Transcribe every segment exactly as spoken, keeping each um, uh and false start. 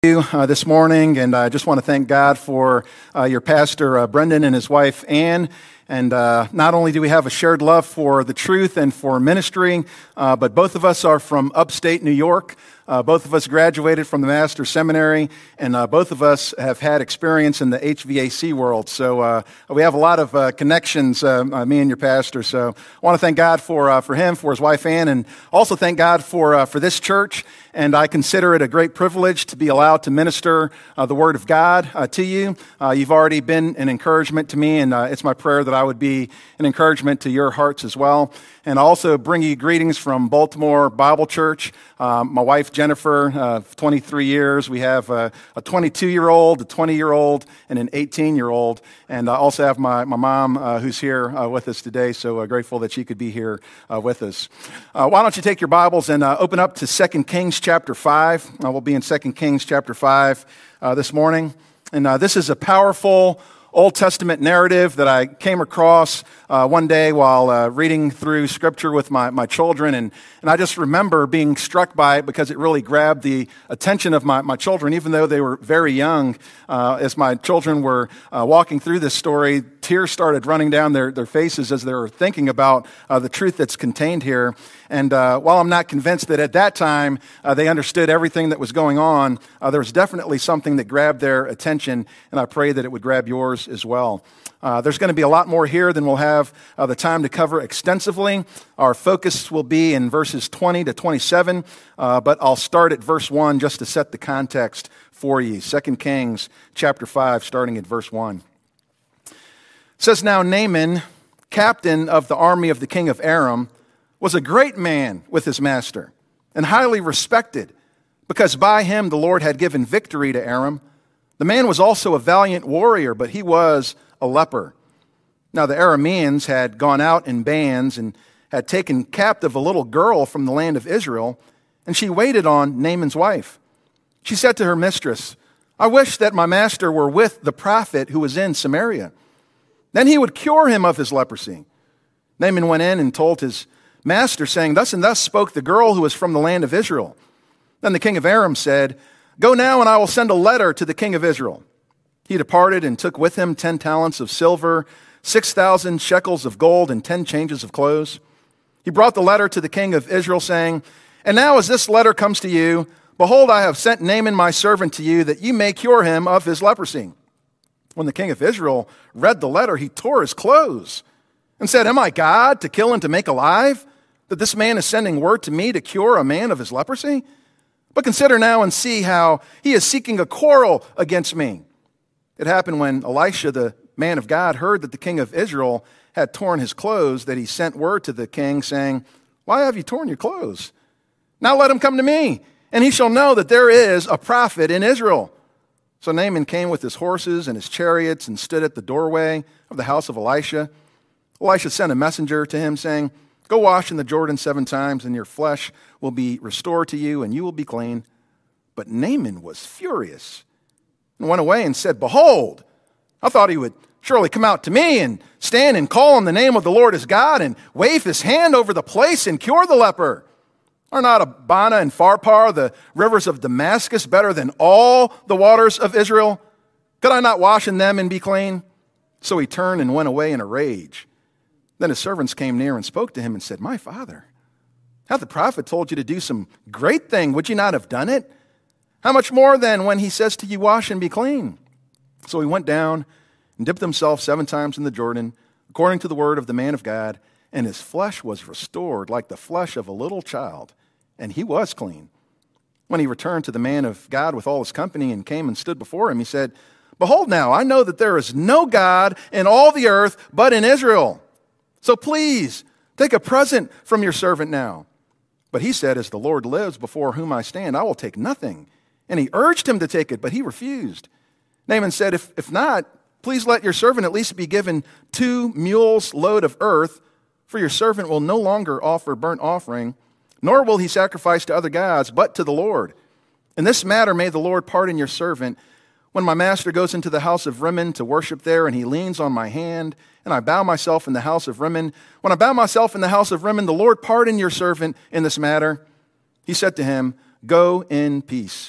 you uh, this morning, and I just want to thank God for uh, your pastor, uh, Brendan, and his wife, Ann. And uh, not only do we have a shared love for the truth and for ministry, uh, but both of us are from upstate New York. Uh, both of us graduated from the Master's Seminary, and uh, both of us have had experience in the H V A C world. So uh, we have a lot of uh, connections, uh, uh, me and your pastor. So I want to thank God for uh, for him, for his wife Ann, and also thank God for uh, for this church. And I consider it a great privilege to be allowed to minister uh, the Word of God uh, to you. Uh, you've already been an encouragement to me, and uh, it's my prayer that I would be an encouragement to your hearts as well. And I also bring you greetings from Baltimore Bible Church. Um, my wife, Jennifer, uh, twenty-three years. We have a, a twenty-two-year-old, a twenty-year-old, and an eighteen-year-old. And I also have my, my mom uh, who's here uh, with us today, so uh, grateful that she could be here uh, with us. Uh, why don't you take your Bibles and uh, open up to Second Kings chapter five. Uh, we'll be in Second Kings chapter five uh, this morning. And uh, this is a powerful Old Testament narrative that I came across uh, one day while uh, reading through Scripture with my, my children, and, and I just remember being struck by it because it really grabbed the attention of my, my children, even though they were very young. Uh, as my children were uh, walking through this story, tears started running down their, their faces as they were thinking about uh, the truth that's contained here. And uh, while I'm not convinced that at that time uh, they understood everything that was going on, uh, there was definitely something that grabbed their attention, and I pray that it would grab yours as well. Uh, there's going to be a lot more here than we'll have uh, the time to cover extensively. Our focus will be in verses twenty to twenty-seven, uh, but I'll start at verse one just to set the context for you. Second Kings chapter five, starting at verse one. It says, "Now Naaman, captain of the army of the king of Aram, was a great man with his master, and highly respected, because by him the Lord had given victory to Aram. The man was also a valiant warrior, but he was a leper. Now the Arameans had gone out in bands and had taken captive a little girl from the land of Israel, and she waited on Naaman's wife. She said to her mistress, 'I wish that my master were with the prophet who was in Samaria. Then he would cure him of his leprosy.' Naaman went in and told his master, saying, 'Thus and thus spoke the girl who was from the land of Israel.' Then the king of Aram said, 'Go now, and I will send a letter to the king of Israel.' He departed and took with him ten talents of silver, six thousand shekels of gold, and ten changes of clothes. He brought the letter to the king of Israel, saying, 'And now as this letter comes to you, behold, I have sent Naaman my servant to you, that you may cure him of his leprosy.' When the king of Israel read the letter, he tore his clothes and said, 'Am I God to kill and to make alive, that this man is sending word to me to cure a man of his leprosy? But consider now and see how he is seeking a quarrel against me.' It happened when Elisha, the man of God, heard that the king of Israel had torn his clothes, that he sent word to the king, saying, 'Why have you torn your clothes? Now let him come to me, and he shall know that there is a prophet in Israel.' So Naaman came with his horses and his chariots and stood at the doorway of the house of Elisha. Elisha sent a messenger to him, saying, 'Go wash in the Jordan seven times, and your flesh will be restored to you, and you will be clean.' But Naaman was furious and went away and said, 'Behold, I thought he would surely come out to me and stand and call on the name of the Lord his God and wave his hand over the place and cure the leper. Are not Abana and Pharpar, the rivers of Damascus, better than all the waters of Israel? Could I not wash in them and be clean?' So he turned and went away in a rage. Then his servants came near and spoke to him and said, 'My father, hath the prophet told you to do some great thing? Would you not have done it? How much more then when he says to you, wash and be clean?' So he went down and dipped himself seven times in the Jordan, according to the word of the man of God, and his flesh was restored like the flesh of a little child, and he was clean. When he returned to the man of God with all his company and came and stood before him, he said, 'Behold now, I know that there is no God in all the earth but in Israel. So please take a present from your servant now.' But he said, 'As the Lord lives before whom I stand, I will take nothing.' And he urged him to take it, but he refused. Naaman said, if, if not, please let your servant at least be given two mules' load of earth, for your servant will no longer offer burnt offering, nor will he sacrifice to other gods, but to the Lord. In this matter may the Lord pardon your servant. When my master goes into the house of Rimmon to worship there, and he leans on my hand, and I bow myself in the house of Rimmon, when I bow myself in the house of Rimmon, the Lord pardon your servant in this matter.' He said to him, 'Go in peace.'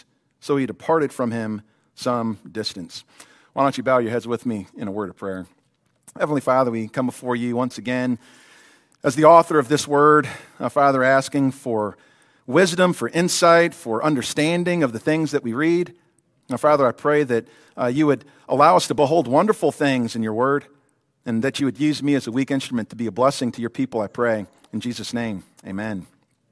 So he departed from him some distance. Why don't you bow your heads with me in a word of prayer? Heavenly Father, we come before you once again as the author of this word, uh, Father, asking for wisdom, for insight, for understanding of the things that we read. Now, Father, I pray that uh, you would allow us to behold wonderful things in your word, and that you would use me as a weak instrument to be a blessing to your people, I pray. In Jesus' name, amen.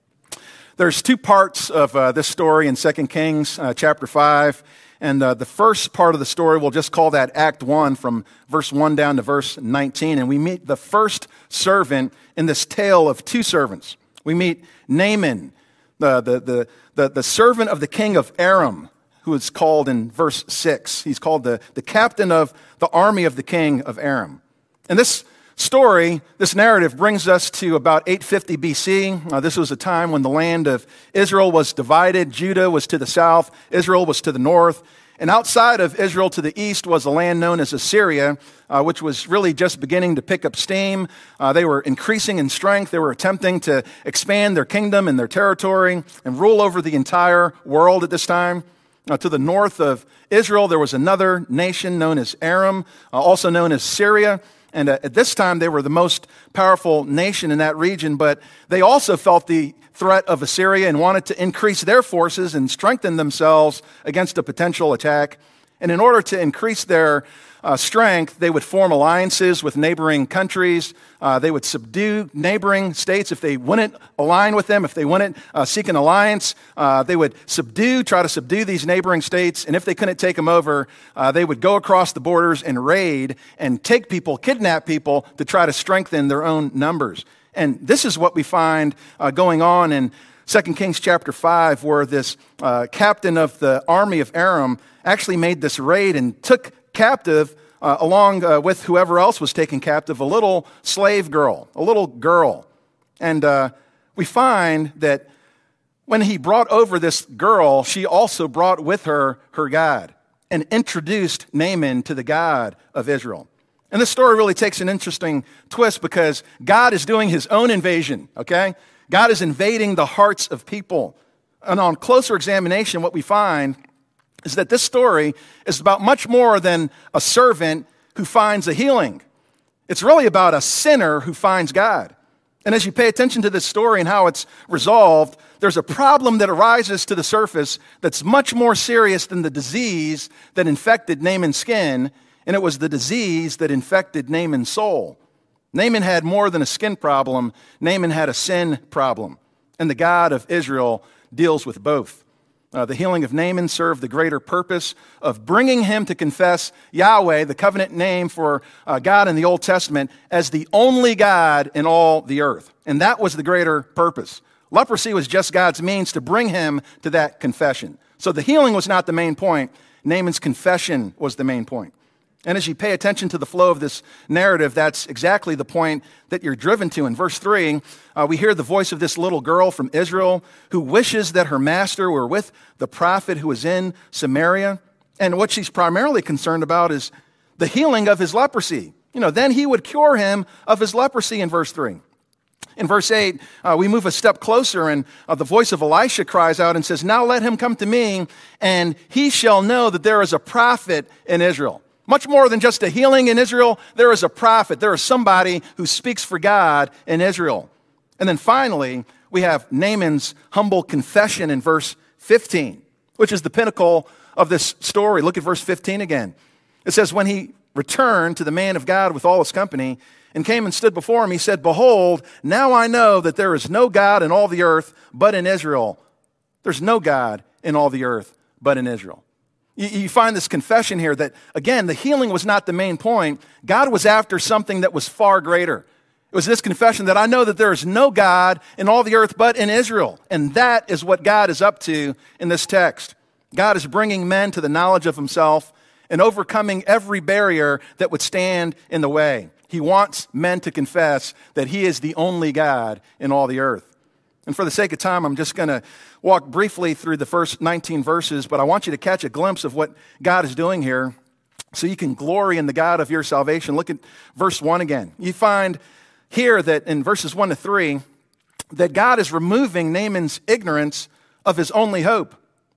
There's two parts of uh, this story in Second Kings uh, chapter five. And uh, the first part of the story, we'll just call that Act one, from verse one down to verse nineteen. And we meet the first servant in this tale of two servants. We meet Naaman, the, the, the, the, the servant of the king of Aram, who is called in verse six. He's called the, the captain of the army of the king of Aram. And this story, this narrative, brings us to about eight fifty B C. Uh, this was a time when the land of Israel was divided. Judah was to the south, Israel was to the north. And outside of Israel to the east was a land known as Assyria, uh, which was really just beginning to pick up steam. Uh, they were increasing in strength. They were attempting to expand their kingdom and their territory and rule over the entire world at this time. Uh, to the north of Israel, there was another nation known as Aram, uh, also known as Syria. And uh, at this time, they were the most powerful nation in that region, but they also felt the threat of Assyria and wanted to increase their forces and strengthen themselves against a potential attack. And in order to increase their uh, strength, they would form alliances with neighboring countries. Uh, they would subdue neighboring states if they wouldn't align with them, if they wouldn't uh, seek an alliance. Uh, they would subdue, try to subdue these neighboring states, and if they couldn't take them over, uh, they would go across the borders and raid and take people, kidnap people to try to strengthen their own numbers. And this is what we find uh, going on in Second Kings chapter five, where this uh, captain of the army of Aram actually made this raid and took captive, uh, along uh, with whoever else was taken captive, a little slave girl, a little girl. And uh, we find that when he brought over this girl, she also brought with her her God and introduced Naaman to the God of Israel. And this story really takes an interesting twist because God is doing his own invasion, okay? God is invading the hearts of people. And on closer examination, what we find is that this story is about much more than a servant who finds a healing. It's really about a sinner who finds God. And as you pay attention to this story and how it's resolved, there's a problem that arises to the surface that's much more serious than the disease that infected Naaman's skin, and it was the disease that infected Naaman's soul. Naaman had more than a skin problem. Naaman had a sin problem. And the God of Israel deals with both. Uh, the healing of Naaman served the greater purpose of bringing him to confess Yahweh, the covenant name for uh, God in the Old Testament, as the only God in all the earth. And that was the greater purpose. Leprosy was just God's means to bring him to that confession. So the healing was not the main point. Naaman's confession was the main point. And as you pay attention to the flow of this narrative, that's exactly the point that you're driven to. In verse three, uh, we hear the voice of this little girl from Israel who wishes that her master were with the prophet who is in Samaria. And what she's primarily concerned about is the healing of his leprosy. You know, then he would cure him of his leprosy in verse three. In verse eight, uh, we move a step closer, and uh, the voice of Elisha cries out and says, "Now let him come to me, and he shall know that there is a prophet in Israel." Much more than just a healing in Israel, there is a prophet. There is somebody who speaks for God in Israel. And then finally, we have Naaman's humble confession in verse fifteen, which is the pinnacle of this story. Look at verse fifteen again. It says, "When he returned to the man of God with all his company and came and stood before him, he said, 'Behold, now I know that there is no God in all the earth but in Israel.'" There's no God in all the earth but in Israel. You find this confession here that, again, the healing was not the main point. God was after something that was far greater. It was this confession that I know that there is no God in all the earth but in Israel. And that is what God is up to in this text. God is bringing men to the knowledge of himself and overcoming every barrier that would stand in the way. He wants men to confess that he is the only God in all the earth. And for the sake of time, I'm just going to walk briefly through the first nineteen verses, but I want you to catch a glimpse of what God is doing here so you can glory in the God of your salvation. Look at verse one again. You find here that in verses one to three, that God is removing Naaman's ignorance of his only hope.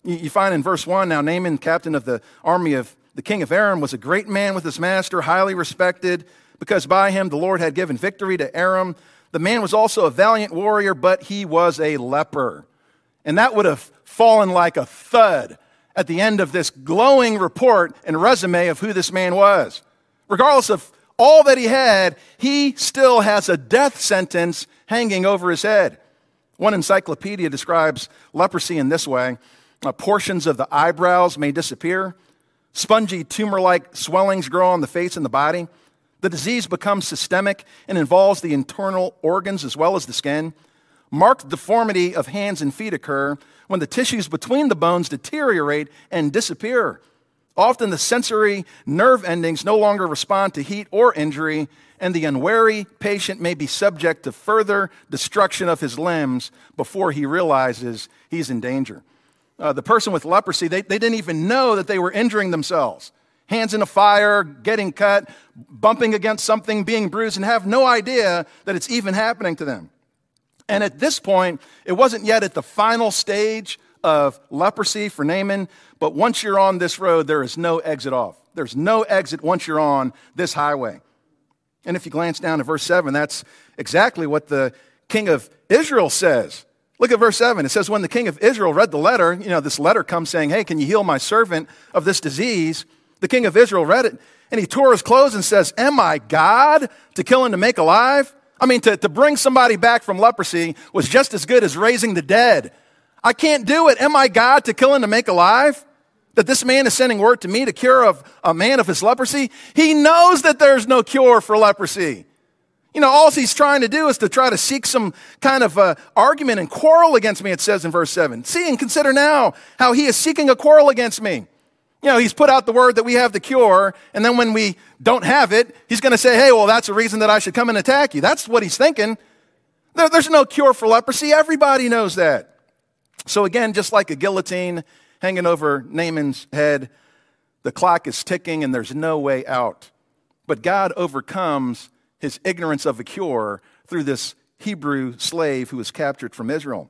You, you find in verse one, now Naaman, captain of the army of the king of Aram, was a great man with his master, highly respected, because by him the Lord had given victory to Aram. The man was also a valiant warrior, but he was a leper. And that would have fallen like a thud at the end of this glowing report and resume of who this man was. Regardless of all that he had, he still has a death sentence hanging over his head. One encyclopedia describes leprosy in this way. Uh, portions of the eyebrows may disappear. Spongy tumor-like swellings grow on the face and the body. The disease becomes systemic and involves the internal organs as well as the skin. Marked deformity of hands and feet occur when the tissues between the bones deteriorate and disappear. Often the sensory nerve endings no longer respond to heat or injury, and the unwary patient may be subject to further destruction of his limbs before he realizes he's in danger. Uh, the person with leprosy, they, they didn't even know that they were injuring themselves. Hands in a fire, getting cut, bumping against something, being bruised, and have no idea that it's even happening to them. And at this point, it wasn't yet at the final stage of leprosy for Naaman, but once you're on this road, there is no exit off. There's no exit once you're on this highway. And if you glance down to verse seven, that's exactly what the king of Israel says. Look at verse seven. It says, when the king of Israel read the letter, you know, this letter comes saying, hey, can you heal my servant of this disease? The king of Israel read it, and he tore his clothes and says, am I God to kill and to make alive? I mean, to, to bring somebody back from leprosy was just as good as raising the dead. I can't do it. Am I God to kill and to make alive? That this man is sending word to me to cure of a man of his leprosy? He knows that there's no cure for leprosy. You know, all he's trying to do is to try to seek some kind of uh, argument and quarrel against me, it says in verse seven. See and consider now how he is seeking a quarrel against me. You know, he's put out the word that we have the cure, and then when we don't have it, he's going to say, hey, well, that's a reason that I should come and attack you. That's what he's thinking. There, there's no cure for leprosy. Everybody knows that. So again, just like a guillotine hanging over Naaman's head, the clock is ticking and there's no way out. But God overcomes his ignorance of a cure through this Hebrew slave who was captured from Israel.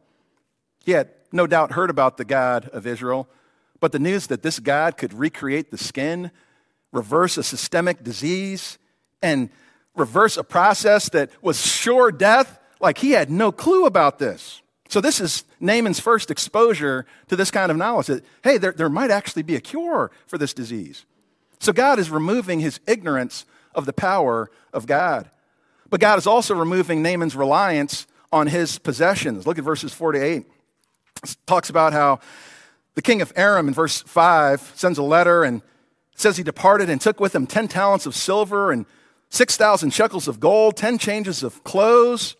He had no doubt heard about the God of Israel, but the news that this God could recreate the skin, reverse a systemic disease, and reverse a process that was sure death, like he had no clue about this. So this is Naaman's first exposure to this kind of knowledge that, hey, there, there might actually be a cure for this disease. So God is removing his ignorance of the power of God. But God is also removing Naaman's reliance on his possessions. Look at verses four to eight. It talks about how the king of Aram in verse five sends a letter and says he departed and took with him ten talents of silver and six thousand shekels of gold, ten changes of clothes.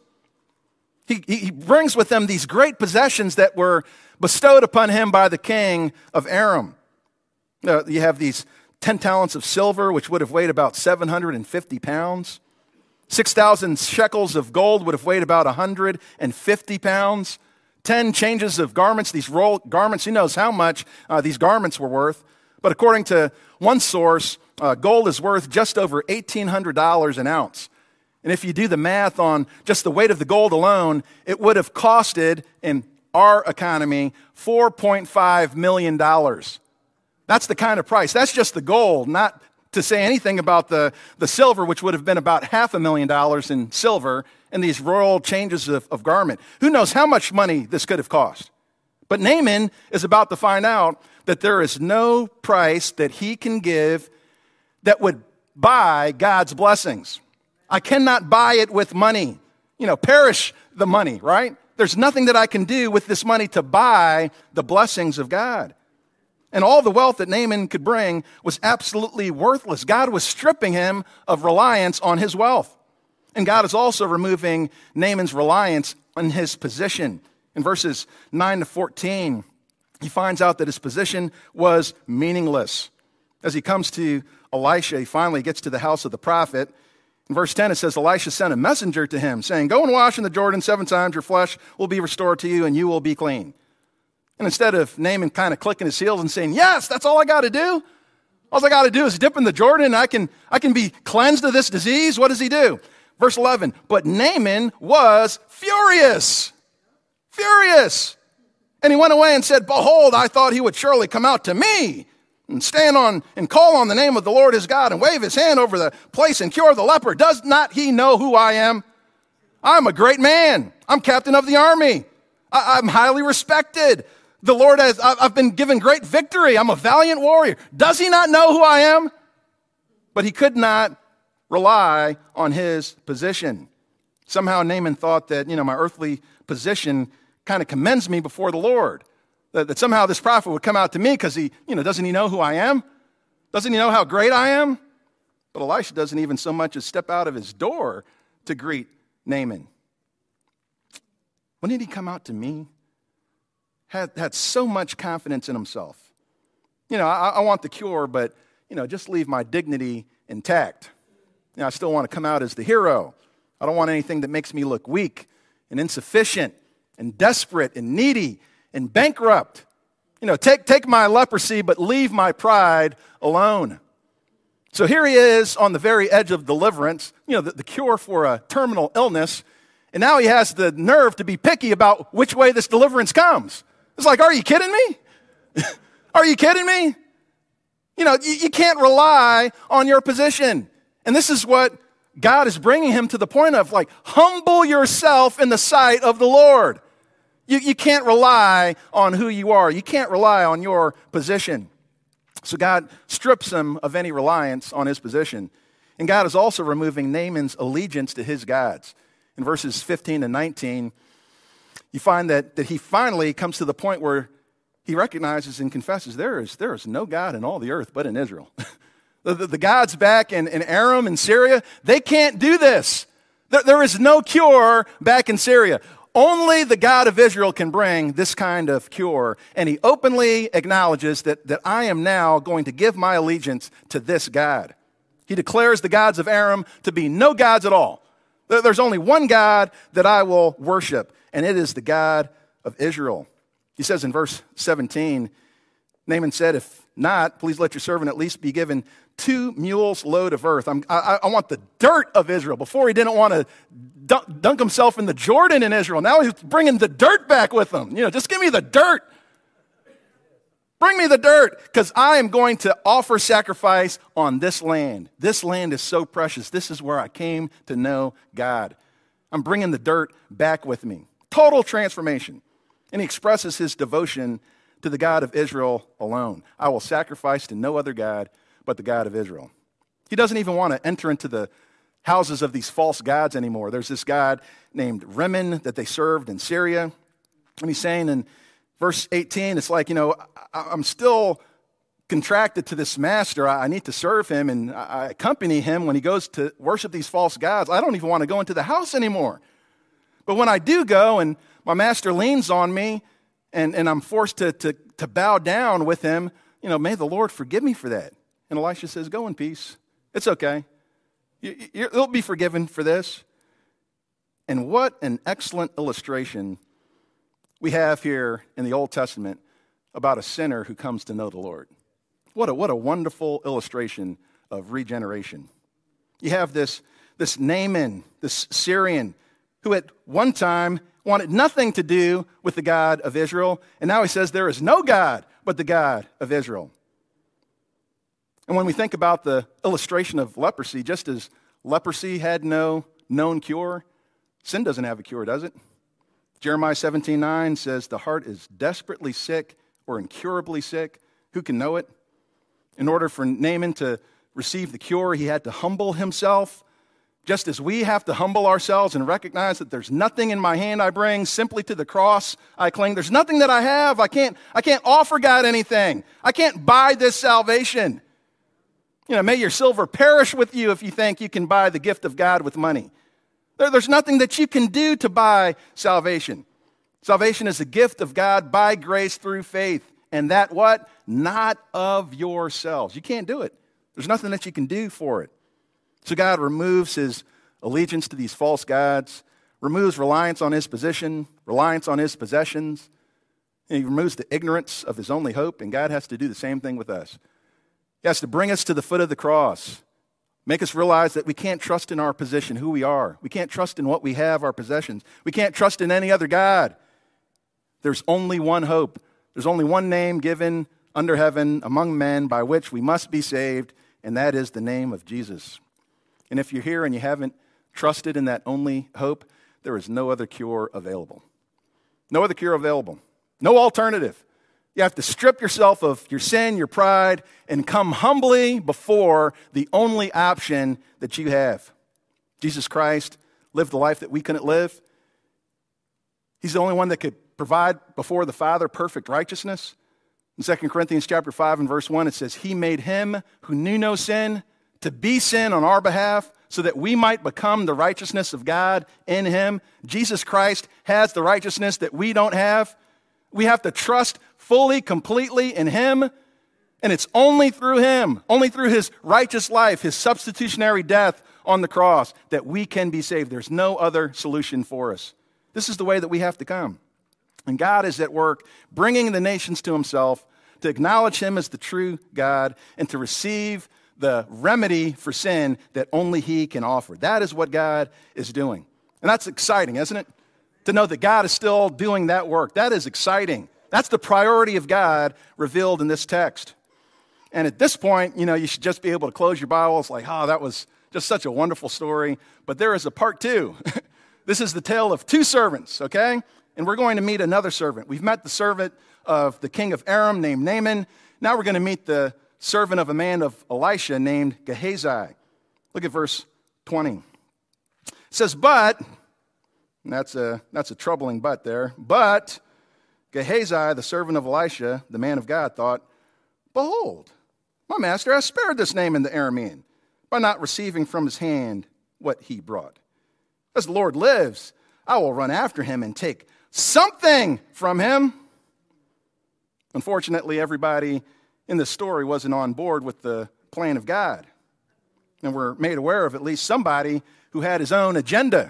He, he brings with him these great possessions that were bestowed upon him by the king of Aram. Uh, you have these ten talents of silver, which would have weighed about seven hundred fifty pounds. six thousand shekels of gold would have weighed about one hundred fifty pounds. ten changes of garments, these royal garments, who knows how much uh, these garments were worth. But according to one source, uh, gold is worth just over eighteen hundred dollars an ounce. And if you do the math on just the weight of the gold alone, it would have costed, in our economy, four point five million dollars. That's the kind of price. That's just the gold, not to say anything about the, the silver, which would have been about half a million dollars in silver, and these royal changes of, of garment. Who knows how much money this could have cost? But Naaman is about to find out that there is no price that he can give that would buy God's blessings. I cannot buy it with money. You know, perish the money, right? There's nothing that I can do with this money to buy the blessings of God. And all the wealth that Naaman could bring was absolutely worthless. God was stripping him of reliance on his wealth. And God is also removing Naaman's reliance on his position. In verses nine to fourteen, he finds out that his position was meaningless. As he comes to Elisha, he finally gets to the house of the prophet. In verse ten, it says, Elisha sent a messenger to him, saying, go and wash in the Jordan seven times, your flesh will be restored to you, and you will be clean. And instead of Naaman kind of clicking his heels and saying, yes, that's all I got to do. All I got to do is dip in the Jordan, and I can, I can be cleansed of this disease. What does he do? Verse eleven, but Naaman was furious. Furious. And he went away and said, behold, I thought he would surely come out to me and stand on and call on the name of the Lord his God and wave his hand over the place and cure the leper. Does not he know who I am? I'm a great man. I'm captain of the army. I, I'm highly respected. The Lord has, I've been given great victory. I'm a valiant warrior. Does he not know who I am? But he could not rely on his position. Somehow Naaman thought that, you know, my earthly position kind of commends me before the Lord. That, that somehow this prophet would come out to me because he, you know, doesn't he know who I am? Doesn't he know how great I am? But Elisha doesn't even so much as step out of his door to greet Naaman. When did he come out to me? Had, had so much confidence in himself. You know, I, I want the cure, but, you know, just leave my dignity intact. You know, I still want to come out as the hero. I don't want anything that makes me look weak and insufficient and desperate and needy and bankrupt. You know, take, take my leprosy, but leave my pride alone. So here he is on the very edge of deliverance, you know, the, the cure for a terminal illness, and now he has the nerve to be picky about which way this deliverance comes. It's like, are you kidding me? Are you kidding me? You know, you, you can't rely on your position. And this is what God is bringing him to the point of, like, humble yourself in the sight of the Lord. You, you can't rely on who you are. You can't rely on your position. So God strips him of any reliance on his position. And God is also removing Naaman's allegiance to his gods. In verses fifteen and nineteen, you find that, that he finally comes to the point where he recognizes and confesses there is, there is no God in all the earth but in Israel. the, the, the gods back in, in Aram and Syria, they can't do this. There, there is no cure back in Syria. Only the God of Israel can bring this kind of cure. And he openly acknowledges that, that I am now going to give my allegiance to this God. He declares the gods of Aram to be no gods at all. There's only one God that I will worship, and it is the God of Israel. He says in verse seventeen, Naaman said, if not, please let your servant at least be given two mules load of earth. I'm, I, I want the dirt of Israel. Before he didn't want to dunk, dunk himself in the Jordan in Israel. Now he's bringing the dirt back with him. You know, just give me the dirt. Bring me the dirt, because I am going to offer sacrifice on this land. This land is so precious. This is where I came to know God. I'm bringing the dirt back with me. Total transformation. And he expresses his devotion to the God of Israel alone. I will sacrifice to no other God but the God of Israel. He doesn't even want to enter into the houses of these false gods anymore. There's this god named Rimmon that they served in Syria. And he's saying in verse eighteen, it's like, you know, I'm still contracted to this master. I need to serve him, and I accompany him when he goes to worship these false gods. I don't even want to go into the house anymore. But when I do go and my master leans on me and, and I'm forced to, to, to bow down with him, you know, may the Lord forgive me for that. And Elisha says, go in peace. It's okay. You, you'll be forgiven for this. And what an excellent illustration we have here in the Old Testament about a sinner who comes to know the Lord. What a, what a wonderful illustration of regeneration. You have this, this Naaman, this Syrian, who at one time wanted nothing to do with the God of Israel, and now he says there is no God but the God of Israel. And when we think about the illustration of leprosy, just as leprosy had no known cure, sin doesn't have a cure, does it? Jeremiah seventeen nine says the heart is desperately sick or incurably sick. Who can know it? In order for Naaman to receive the cure, he had to humble himself. Just as we have to humble ourselves and recognize that there's nothing in my hand I bring, simply to the cross I cling. There's nothing that I have. I can't, I can't offer God anything. I can't buy this salvation. You know, may your silver perish with you if you think you can buy the gift of God with money. There, there's nothing that you can do to buy salvation. Salvation is a gift of God by grace through faith. And that what? Not of yourselves. You can't do it. There's nothing that you can do for it. So God removes his allegiance to these false gods, removes reliance on his position, reliance on his possessions, and he removes the ignorance of his only hope, and God has to do the same thing with us. He has to bring us to the foot of the cross, make us realize that we can't trust in our position, who we are. We can't trust in what we have, our possessions. We can't trust in any other God. There's only one hope. There's only one name given under heaven among men by which we must be saved, and that is the name of Jesus. And if you're here and you haven't trusted in that only hope, there is no other cure available. No other cure available. No alternative. You have to strip yourself of your sin, your pride, and come humbly before the only option that you have. Jesus Christ lived the life that we couldn't live. He's the only one that could provide before the Father perfect righteousness. In Second Corinthians chapter five and verse one, it says, He made him who knew no sin to be sin on our behalf so that we might become the righteousness of God in him. Jesus Christ has the righteousness that we don't have. We have to trust fully, completely in him. And it's only through him, only through his righteous life, his substitutionary death on the cross, that we can be saved. There's no other solution for us. This is the way that we have to come. And God is at work bringing the nations to himself to acknowledge him as the true God and to receive the remedy for sin that only he can offer. That is what God is doing. And that's exciting, isn't it? To know that God is still doing that work. That is exciting. That's the priority of God revealed in this text. And at this point, you know, you should just be able to close your Bibles like, oh, that was just such a wonderful story. But there is a part two. This is the tale of two servants, okay? And we're going to meet another servant. We've met the servant of the king of Aram named Naaman. Now we're going to meet the servant of a man of Elisha named Gehazi. Look at verse twenty. It says, but, and that's a, that's a troubling but there, but Gehazi, the servant of Elisha, the man of God, thought, behold, my master has spared this Naaman the Aramean by not receiving from his hand what he brought. As the Lord lives, I will run after him and take something from him. Unfortunately, everybody in this story wasn't on board with the plan of God. And we're made aware of at least somebody who had his own agenda.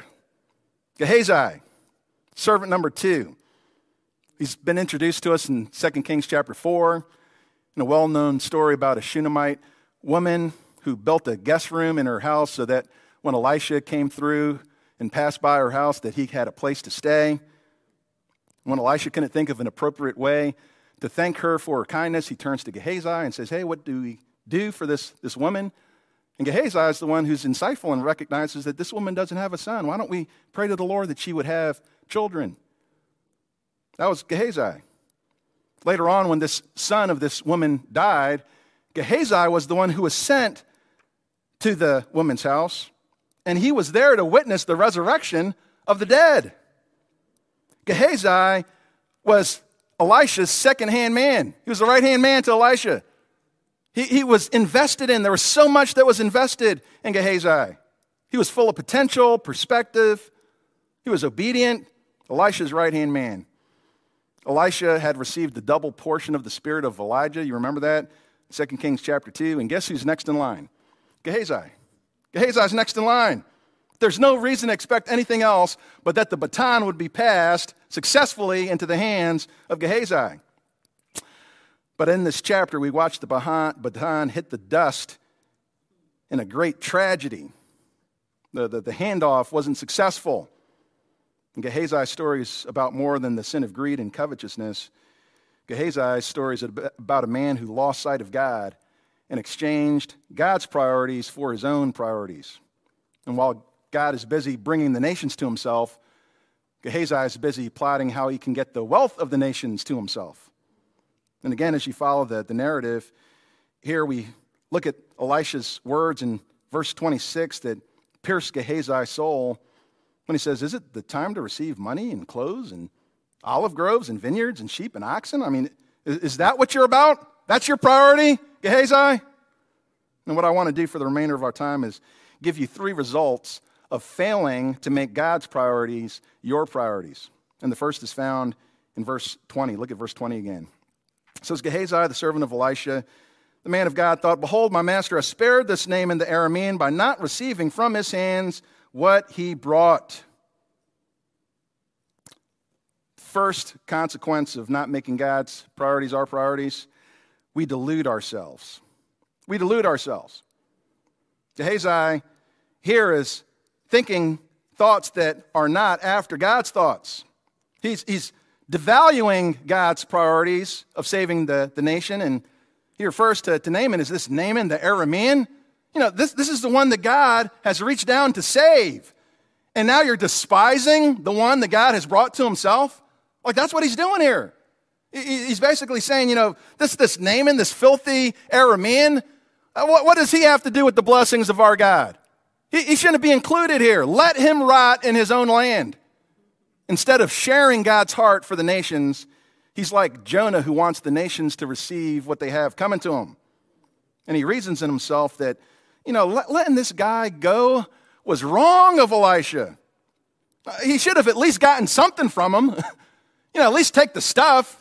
Gehazi, servant number two. He's been introduced to us in Second Kings chapter four, in a well-known story about a Shunammite woman who built a guest room in her house so that when Elisha came through and passed by her house, that he had a place to stay. When Elisha couldn't think of an appropriate way to thank her for her kindness, he turns to Gehazi and says, hey, what do we do for this, this woman? And Gehazi is the one who's insightful and recognizes that this woman doesn't have a son. Why don't we pray to the Lord that she would have children? That was Gehazi. Later on, when this son of this woman died, Gehazi was the one who was sent to the woman's house, and he was there to witness the resurrection of the dead. Gehazi was Elisha's second-hand man. He was the right-hand man to Elisha. He, he was invested in. There was so much that was invested in Gehazi. He was full of potential, perspective. He was obedient. Elisha's right-hand man. Elisha had received the double portion of the spirit of Elijah. You remember that? Second Kings chapter two. And guess who's next in line? Gehazi. Gehazi's next in line. There's no reason to expect anything else but that the baton would be passed successfully into the hands of Gehazi. But in this chapter, we watch the baton hit the dust in a great tragedy. The, the, the handoff wasn't successful. And Gehazi's story is about more than the sin of greed and covetousness. Gehazi's story is about a man who lost sight of God and exchanged God's priorities for his own priorities. And while God is busy bringing the nations to himself, Gehazi is busy plotting how he can get the wealth of the nations to himself. And again, as you follow the, the narrative, here we look at Elisha's words in verse twenty-six that pierce Gehazi's soul when he says, is it the time to receive money and clothes and olive groves and vineyards and sheep and oxen? I mean, is, is that what you're about? That's your priority, Gehazi? And what I want to do for the remainder of our time is give you three results of failing to make God's priorities your priorities. And the first is found in verse twenty. Look at verse twenty again. It says, Gehazi, the servant of Elisha, the man of God, thought, behold, my master has spared this Naaman the Aramean by not receiving from his hands what he brought. First consequence of not making God's priorities our priorities, we delude ourselves. We delude ourselves. Gehazi here is thinking thoughts that are not after God's thoughts. He's, he's devaluing God's priorities of saving the, the nation. And he refers to, to Naaman as this Naaman, the Aramean. You know, this, this is the one that God has reached down to save. And now you're despising the one that God has brought to himself? Like, that's what he's doing here. He's basically saying, you know, this, this Naaman, this filthy Aramean, what, what does he have to do with the blessings of our God? He, he shouldn't be included here. Let him rot in his own land. Instead of sharing God's heart for the nations, he's like Jonah, who wants the nations to receive what they have coming to him. And he reasons in himself that, you know, let, letting this guy go was wrong of Elisha. He should have at least gotten something from him. You know, at least take the stuff.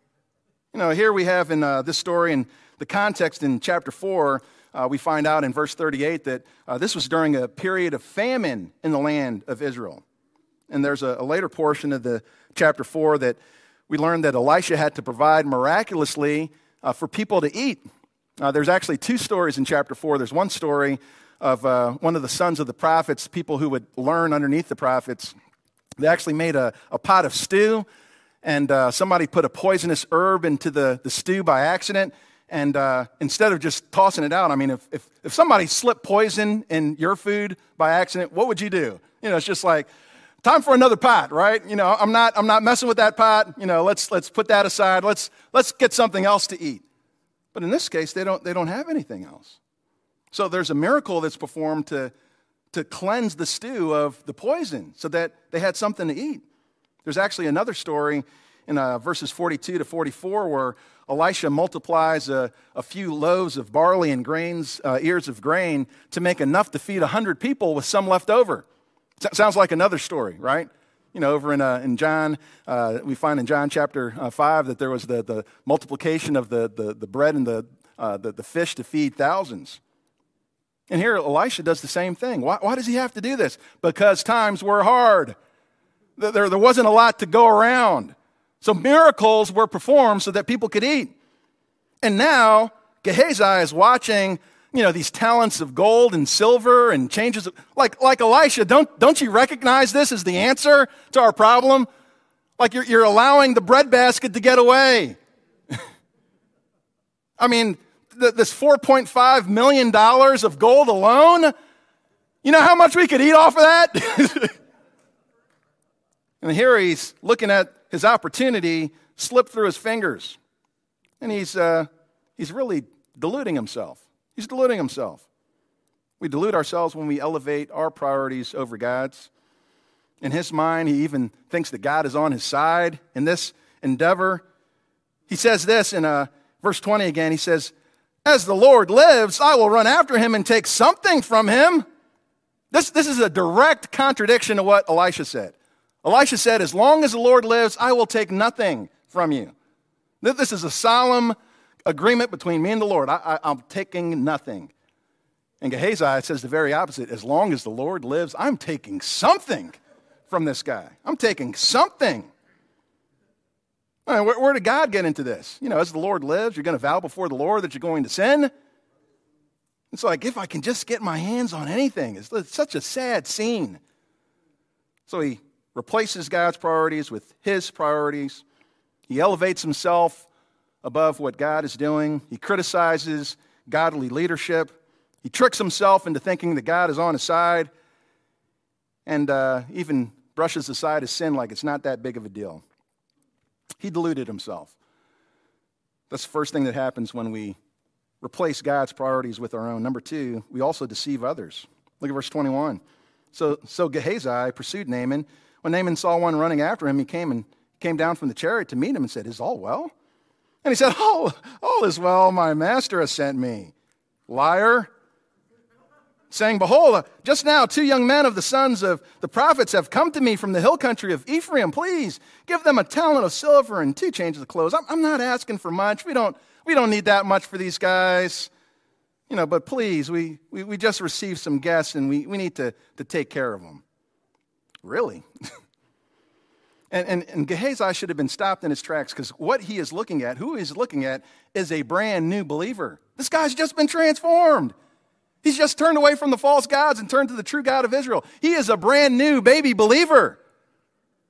You know, here we have in uh, this story, in the context in chapter four, uh, we find out in verse thirty-eight that uh, this was during a period of famine in the land of Israel. And there's a, a later portion of the chapter four that we learned that Elisha had to provide miraculously uh, for people to eat. Uh, there's actually two stories in chapter four. There's one story of uh, one of the sons of the prophets, people who would learn underneath the prophets. They actually made a, a pot of stew, and uh, somebody put a poisonous herb into the, the stew by accident. And uh, instead of just tossing it out, I mean, if, if, if somebody slipped poison in your food by accident, what would you do? You know, it's just like, time for another pot, right? You know, I'm not I'm not messing with that pot. You know, let's let's put that aside. Let's let's get something else to eat. But in this case, they don't they don't have anything else. So there's a miracle that's performed to to cleanse the stew of the poison so that they had something to eat. There's actually another story in uh, verses forty-two to forty-four where Elisha multiplies a, a few loaves of barley and grains, uh, ears of grain, to make enough to feed one hundred people with some left over. Sounds like another story, right? You know, over in uh, in John, uh, we find in John chapter uh, five that there was the, the multiplication of the, the, the bread and the, uh, the the fish to feed thousands. And here Elisha does the same thing. Why, why does he have to do this? Because times were hard. There, there wasn't a lot to go around. So miracles were performed so that people could eat. And now Gehazi is watching, you know, these talents of gold and silver and changes of, like, like Elisha, don't, don't you recognize this as the answer to our problem? Like you're, you're allowing the breadbasket to get away. I mean, th- this four point five million dollars of gold alone, you know how much we could eat off of that? And here he's looking at his opportunity slip through his fingers. And he's, uh, he's really deluding himself. He's deluding himself. We delude ourselves when we elevate our priorities over God's. In his mind, he even thinks that God is on his side in this endeavor. He says this in uh, verse twenty again. He says, "As the Lord lives, I will run after him and take something from him." This, this is a direct contradiction to what Elisha said. Elisha said, "As long as the Lord lives, I will take nothing from you." This is a solemn agreement between me and the Lord. I, I, I'm taking nothing. And Gehazi says the very opposite. As long as the Lord lives, I'm taking something from this guy. I'm taking something. I mean, where, where did God get into this? You know, as the Lord lives, you're going to vow before the Lord that you're going to sin. It's like, if I can just get my hands on anything. It's, it's such a sad scene. So he replaces God's priorities with his priorities. He elevates himself above what God is doing. He criticizes godly leadership. He tricks himself into thinking that God is on his side, and uh, even brushes aside his sin like it's not that big of a deal. He deluded himself. That's the first thing that happens when we replace God's priorities with our own. Number two, we also deceive others. Look at verse twenty-one. So, so Gehazi pursued Naaman. When Naaman saw one running after him, he came and came down from the chariot to meet him and said, "Is all well?" And he said, "All, all is well, my master has sent me." Liar. Saying, "Behold, just now two young men of the sons of the prophets have come to me from the hill country of Ephraim. Please give them a talent of silver and two changes of clothes." I'm, I'm not asking for much. We don't, we don't need that much for these guys. You know, but please, we, we, we just received some guests and we, we need to, to take care of them. Really? and, and, and Gehazi should have been stopped in his tracks, because what he is looking at, who he's looking at, is a brand new believer. This guy's just been transformed. He's just turned away from the false gods and turned to the true God of Israel. He is a brand new baby believer.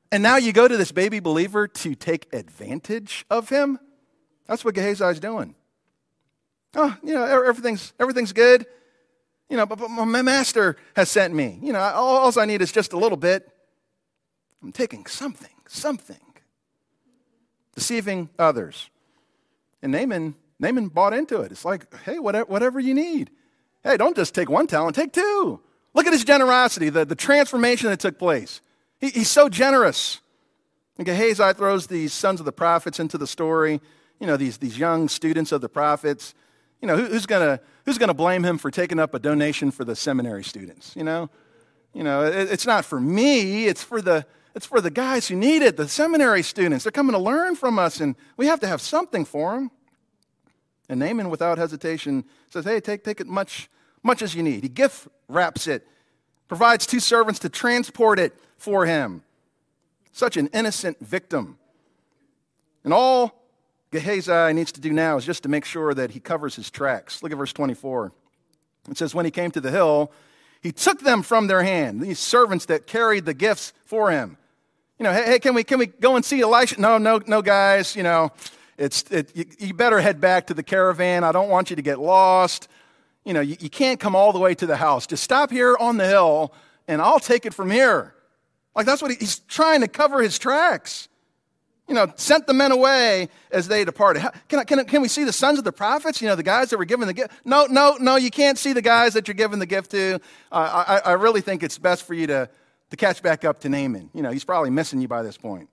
And now you go to this baby believer to take advantage of him? That's what Gehazi's doing. Oh, you know, everything's everything's good. You know, but, but my master has sent me. You know, all, all I need is just a little bit. I'm taking something, something. Deceiving others. And Naaman, Naaman bought into it. It's like, hey, whatever, whatever you need. Hey, don't just take one talent, take two. Look at his generosity, the, the transformation that took place. He, he's so generous. And Gehazi throws these sons of the prophets into the story. You know, these, these young students of the prophets. You know, who, who's gonna who's gonna blame him for taking up a donation for the seminary students? You know, you know, it, it's not for me. It's for the it's for the guys who need it. The seminary students. They're coming to learn from us, and we have to have something for them. And Naaman, without hesitation, says, "Hey, take take it much much as you need." He gift wraps it, provides two servants to transport it for him. Such an innocent victim, and all Gehazi needs to do now is just to make sure that he covers his tracks. Look at verse twenty-four. It says, when he came to the hill, he took them from their hand, these servants that carried the gifts for him. You know, hey, hey can we can we go and see Elisha? No, no, no, guys, you know, it's it, you, you better head back to the caravan. I don't want you to get lost. You know, you, you can't come all the way to the house. Just stop here on the hill, and I'll take it from here. Like, that's what he, he's trying to cover his tracks. You know, sent the men away as they departed. How, can, I, can, I, can we see the sons of the prophets? You know, the guys that were given the gift. No, no, no, you can't see the guys that you're giving the gift to. Uh, I, I really think it's best for you to, to catch back up to Naaman. You know, he's probably missing you by this point.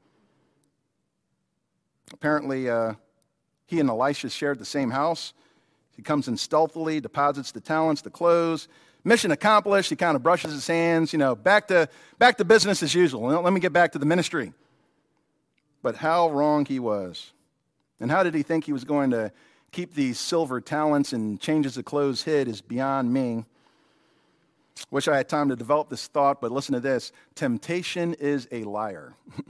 Apparently, uh, he and Elisha shared the same house. He comes in stealthily, deposits the talents, the clothes. Mission accomplished. He kind of brushes his hands. You know, back to back to business as usual. Let me get back to the ministry. But how wrong he was. And how did he think he was going to keep these silver talents and changes of clothes hid is beyond me. Wish I had time to develop this thought, but listen to this. Temptation is a liar.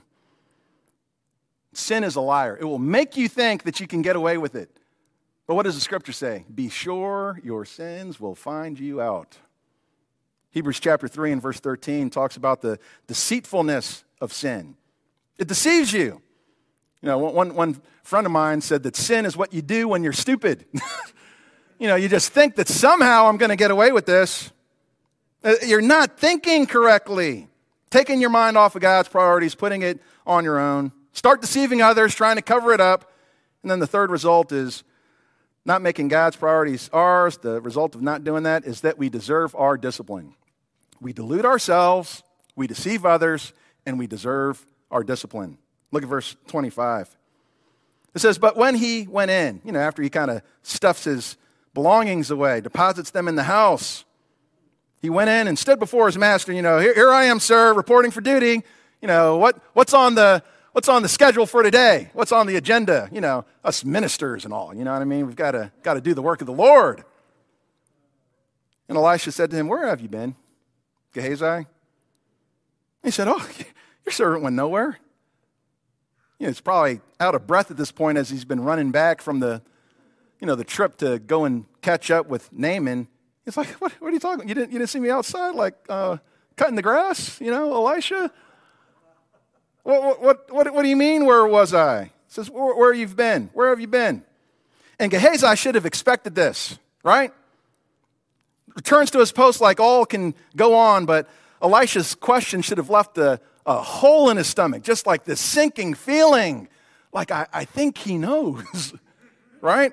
Sin is a liar. It will make you think that you can get away with it. But what does the scripture say? Be sure your sins will find you out. Hebrews chapter three and verse thirteen talks about the deceitfulness of sin. It deceives you. You know, one, one friend of mine said that sin is what you do when you're stupid. You know, you just think that somehow I'm going to get away with this. You're not thinking correctly. Taking your mind off of God's priorities, putting it on your own. Start deceiving others, trying to cover it up. And then the third result is not making God's priorities ours. The result of not doing that is that we deserve our discipline. We delude ourselves, we deceive others, and we deserve our discipline. Look at verse twenty-five. It says, but when he went in, you know, after he kind of stuffs his belongings away, deposits them in the house, he went in and stood before his master. You know, here, here I am, sir, reporting for duty. You know, what what's on the what's on the schedule for today? What's on the agenda? You know, us ministers and all. You know what I mean? We've got to got to do the work of the Lord. And Elisha said to him, where have you been, Gehazi? He said, oh, your servant went nowhere. You know, he's probably out of breath at this point as he's been running back from the, you know, the trip to go and catch up with Naaman. He's like, what, what are you talking about? You didn't, you didn't see me outside, like uh, cutting the grass, you know, Elisha? What, what, what, what do you mean, where was I? He says, where, where you've been? Where have you been? And Gehazi should have expected this, right? Returns to his post like all can go on, but Elisha's question should have left a, a hole in his stomach, just like this sinking feeling, like I, I think he knows, right?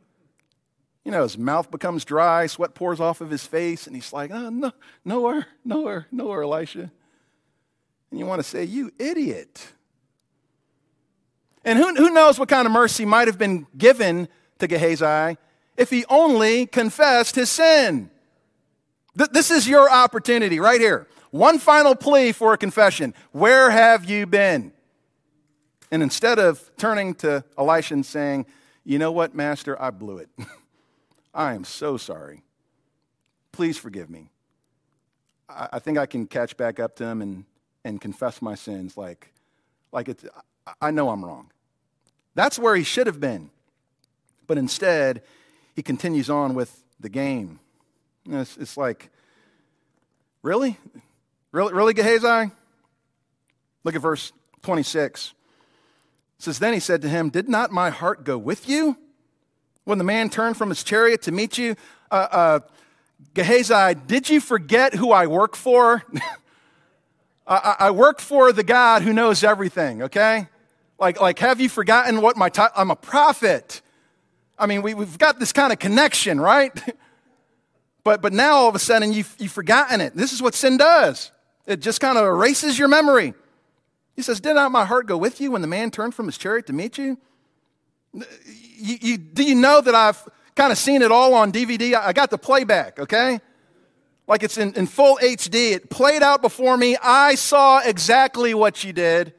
You know, his mouth becomes dry, sweat pours off of his face, and he's like, oh, no, nowhere, nowhere, nowhere, Elisha. And you want to say, you idiot. And who, who knows what kind of mercy might have been given to Gehazi if he only confessed his sin. Th- this is your opportunity right here. One final plea for a confession. Where have you been? And instead of turning to Elisha and saying, you know what, Master, I blew it. I am so sorry. Please forgive me. I, I think I can catch back up to him and, and confess my sins like, like it's, I, I know I'm wrong. That's where he should have been. But instead, he continues on with the game. You know, it's, it's like, really? Really, really, Gehazi? Look at verse twenty-six. It says, then he said to him, did not my heart go with you when the man turned from his chariot to meet you? Uh, uh, Gehazi, did you forget who I work for? I, I work for the God who knows everything, okay? Like, like have you forgotten what my title? I'm a prophet. I mean, we, we've got this kind of connection, right? but but now all of a sudden you've, you've forgotten it. This is what sin does. It just kind of erases your memory. He says, did not my heart go with you when the man turned from his chariot to meet you? you, you do you know that I've kind of seen it all on D V D? I got the playback, okay? Like it's in, in full H D. It played out before me. I saw exactly what you did.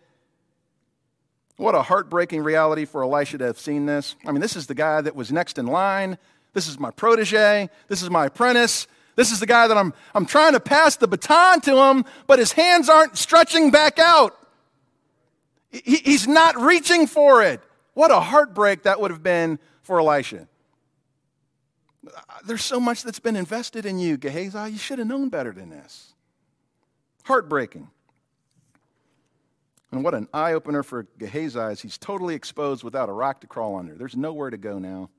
What a heartbreaking reality for Elisha to have seen this. I mean, this is the guy that was next in line. This is my protege. This is my apprentice. This is the guy that I'm, I'm trying to pass the baton to him, but his hands aren't stretching back out. He, he's not reaching for it. What a heartbreak that would have been for Elisha. There's so much that's been invested in you, Gehazi. You should have known better than this. Heartbreaking. And what an eye-opener for Gehazi as he's totally exposed without a rock to crawl under. There's nowhere to go now.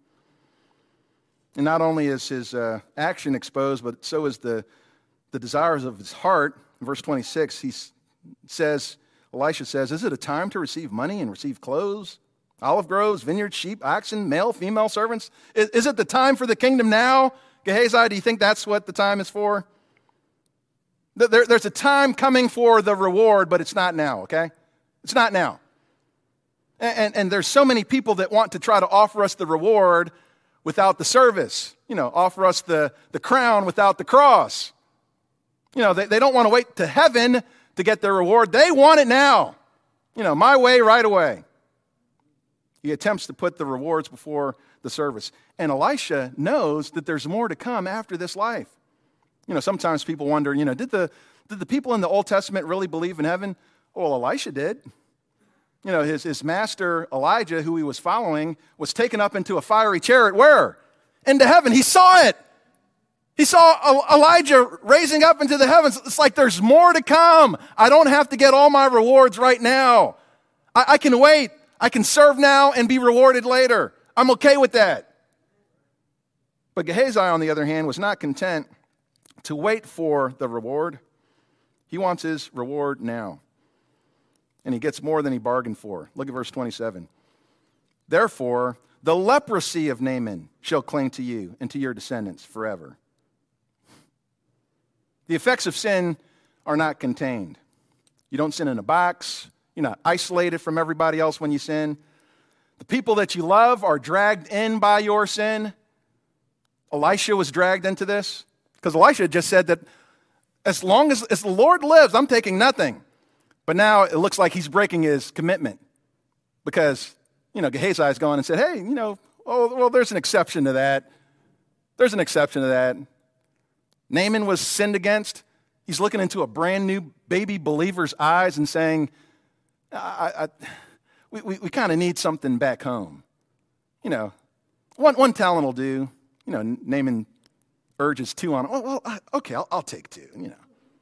And not only is his uh, action exposed, but so is the, the desires of his heart. In verse twenty-six, he says, Elisha says, is it a time to receive money and receive clothes, olive groves, vineyards, sheep, oxen, male, female servants? Is, is it the time for the kingdom now? Gehazi, do you think that's what the time is for? There, there's a time coming for the reward, but it's not now, okay? It's not now. And, and, and there's so many people that want to try to offer us the reward without the service. You know, offer us the, the crown without the cross. You know, they, they don't want to wait to heaven to get their reward. They want it now. You know, my way, right away. He attempts to put the rewards before the service. And Elisha knows that there's more to come after this life. You know, sometimes people wonder, you know, did the, did the people in the Old Testament really believe in heaven? Well, Elisha did. You know, his, his master, Elijah, who he was following, was taken up into a fiery chariot. Where? Into heaven. He saw it. He saw Elijah raising up into the heavens. It's like there's more to come. I don't have to get all my rewards right now. I, I can wait. I can serve now and be rewarded later. I'm okay with that. But Gehazi, on the other hand, was not content to wait for the reward. He wants his reward now. And he gets more than he bargained for. Look at verse twenty-seven. Therefore, the leprosy of Naaman shall cling to you and to your descendants forever. The effects of sin are not contained. You don't sin in a box. You're not isolated from everybody else when you sin. The people that you love are dragged in by your sin. Elisha was dragged into this because Elisha just said that as long as, as the Lord lives, I'm taking nothing. But now it looks like he's breaking his commitment because, you know, Gehazi has gone and said, hey, you know, oh, well, there's an exception to that. There's an exception to that. Naaman was sinned against. He's looking into a brand new baby believer's eyes and saying, I, I, we, we, we kind of need something back home. You know, one, one talent will do. You know, Naaman urges two on, oh, well, okay, I'll, I'll take two, you know.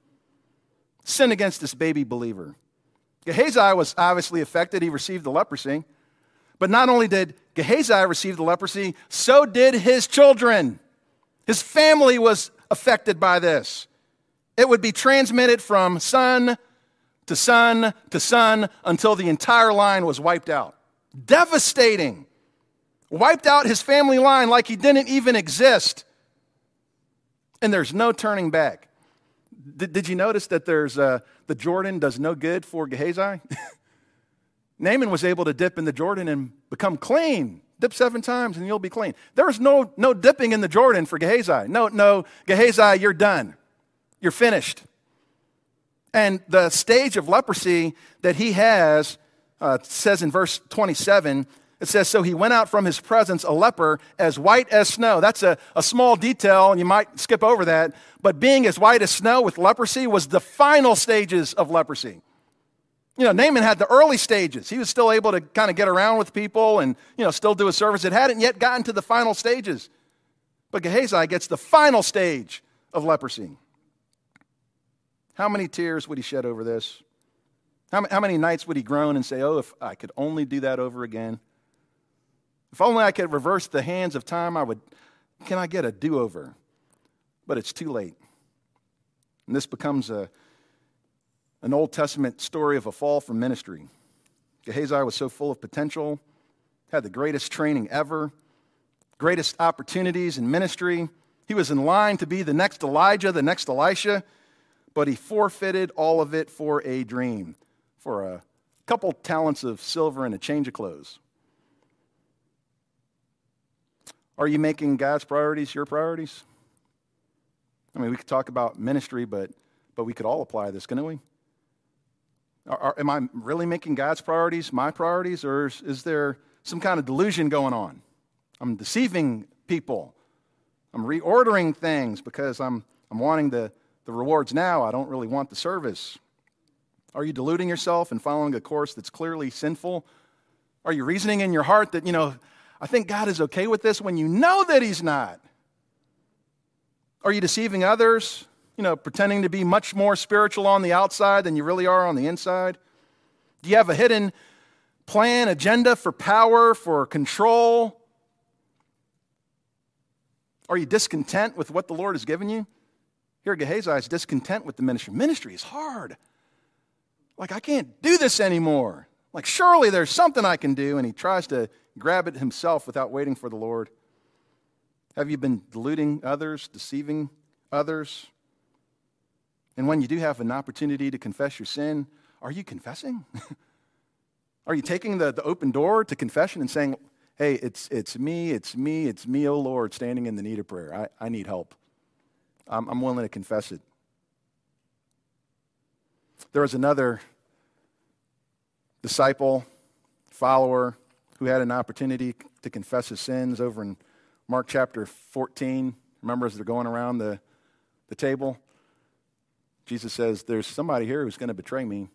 Sin against this baby believer. Gehazi was obviously affected. He received the leprosy. But not only did Gehazi receive the leprosy, so did his children. His family was affected by this. It would be transmitted from son to son to son until the entire line was wiped out. Devastating. Wiped out his family line like he didn't even exist. And there's no turning back. Did, did you notice that there's uh, the Jordan does no good for Gehazi? Naaman was able to dip in the Jordan and become clean. Dip seven times and you'll be clean. There's no, no dipping in the Jordan for Gehazi. No, no, Gehazi, you're done. You're finished. And the stage of leprosy that he has, uh, says in verse twenty-seven, it says, so he went out from his presence a leper as white as snow. That's a, a small detail, and you might skip over that. But being as white as snow with leprosy was the final stages of leprosy. You know, Naaman had the early stages. He was still able to kind of get around with people and, you know, still do a service. It hadn't yet gotten to the final stages. But Gehazi gets the final stage of leprosy. How many tears would he shed over this? How, how many nights would he groan and say, oh, if I could only do that over again? If only I could reverse the hands of time, I would, can I get a do-over? But it's too late. And this becomes a, an Old Testament story of a fall from ministry. Gehazi was so full of potential, had the greatest training ever, greatest opportunities in ministry. He was in line to be the next Elijah, the next Elisha, but he forfeited all of it for a dream, for a couple talents of silver and a change of clothes. Are you making God's priorities your priorities? I mean, we could talk about ministry, but but we could all apply this, couldn't we? Are, are, am I really making God's priorities my priorities, or is, is there some kind of delusion going on? I'm deceiving people. I'm reordering things because I'm I'm wanting the, the rewards now. I don't really want the service. Are you deluding yourself and following a course that's clearly sinful? Are you reasoning in your heart that, you know, I think God is okay with this when you know that he's not? Are you deceiving others, you know, pretending to be much more spiritual on the outside than you really are on the inside? Do you have a hidden plan, agenda for power, for control? Are you discontent with what the Lord has given you? Here, Gehazi is discontent with the ministry. Ministry is hard. Like, I can't do this anymore. Like, surely there's something I can do, and he tries to grab it himself without waiting for the Lord. Have you been deluding others, deceiving others? And when you do have an opportunity to confess your sin, are you confessing? Are you taking the, the open door to confession and saying, hey, it's it's me, it's me, it's me, oh Lord, standing in the need of prayer. I, I need help. I'm, I'm willing to confess it. There was another disciple, follower, who had an opportunity to confess his sins over in Mark chapter fourteen. Remember, as they're going around the, the table, Jesus says, there's somebody here who's going to betray me.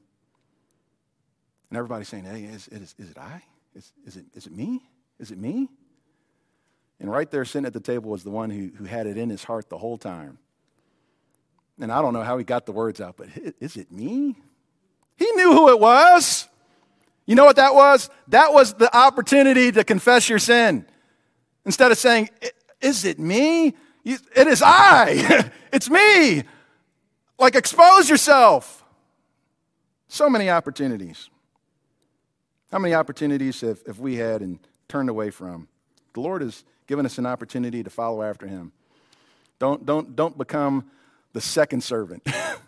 And everybody's saying, hey, is, is, is it I? Is, is, it, is it me? Is it me? And right there sitting at the table was the one who, who had it in his heart the whole time. And I don't know how he got the words out, but is it me? He knew who it was. You know what that was? That was the opportunity to confess your sin. Instead of saying, is it me? It is I. It's me. Like, expose yourself. So many opportunities. How many opportunities have, have we had and turned away from? The Lord has given us an opportunity to follow after him. Don't, don't, don't become the second servant.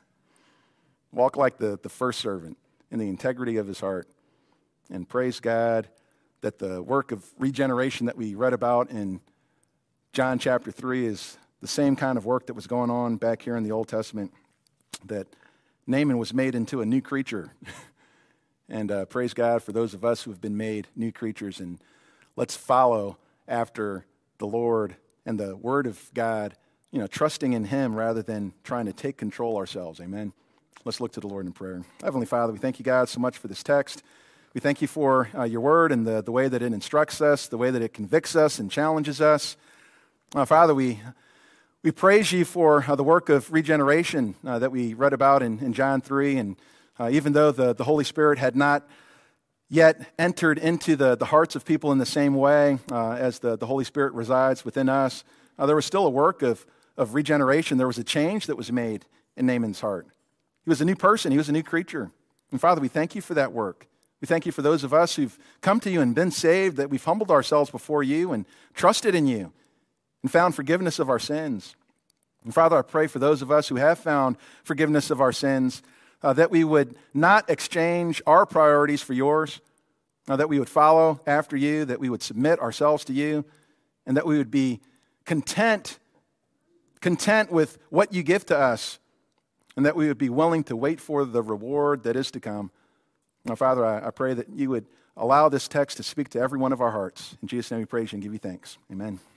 Walk like the, the first servant in the integrity of his heart. And praise God that the work of regeneration that we read about in John chapter three is the same kind of work that was going on back here in the Old Testament, that Naaman was made into a new creature. And uh, praise God for those of us who have been made new creatures. And let's follow after the Lord and the Word of God, you know, trusting in him rather than trying to take control ourselves. Amen. Let's look to the Lord in prayer. Heavenly Father, we thank you, God, so much for this text. We thank you for uh, your word and the, the way that it instructs us, the way that it convicts us and challenges us. Uh, Father, we we praise you for uh, the work of regeneration uh, that we read about in, in John three. And uh, even though the, the Holy Spirit had not yet entered into the, the hearts of people in the same way uh, as the, the Holy Spirit resides within us, uh, there was still a work of, of regeneration. There was a change that was made in Naaman's heart. He was a new person. He was a new creature. And Father, we thank you for that work. We thank you for those of us who've come to you and been saved, that we've humbled ourselves before you and trusted in you and found forgiveness of our sins. And Father, I pray for those of us who have found forgiveness of our sins, uh, that we would not exchange our priorities for yours, uh, that we would follow after you, that we would submit ourselves to you, and that we would be content, content with what you give to us, and that we would be willing to wait for the reward that is to come. Now, Father, I, I pray that you would allow this text to speak to every one of our hearts. In Jesus' name we praise you and give you thanks. Amen.